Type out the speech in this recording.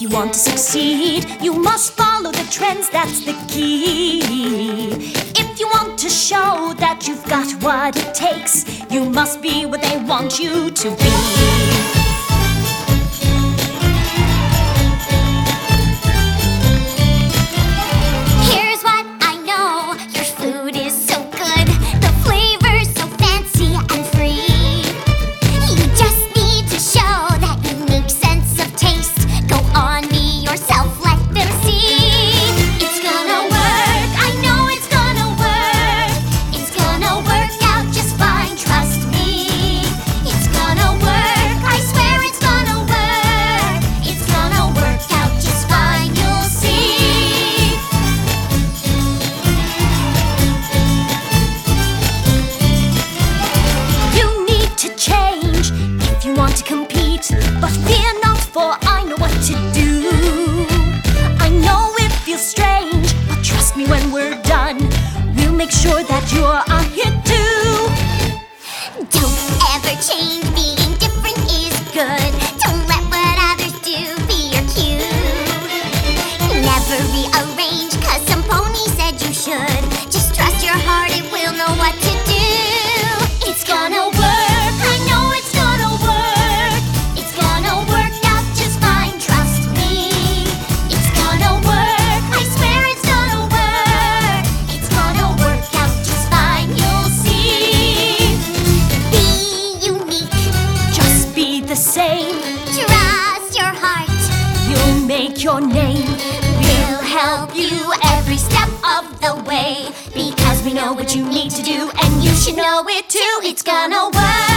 you want to succeed, you must follow the trends, that's the key. If you want to show that you've got what it takes, you must be what they want you to be. To compete, but fear not, for I know what to do. I know it feels strange, but trust me, when we're done, we'll make sure that you're a hit too. Don't ever change, being different is good. Don't let what others do be your cue. Never rearrange, 'cause some pony said you should. Just trust your heart, it will know what to do. It's gonna work, I know it's gonna work. Same. Trust your heart. You'll make your name. We'll help you every step of the way, because we know what you need to do, and you should know it too. It's gonna work.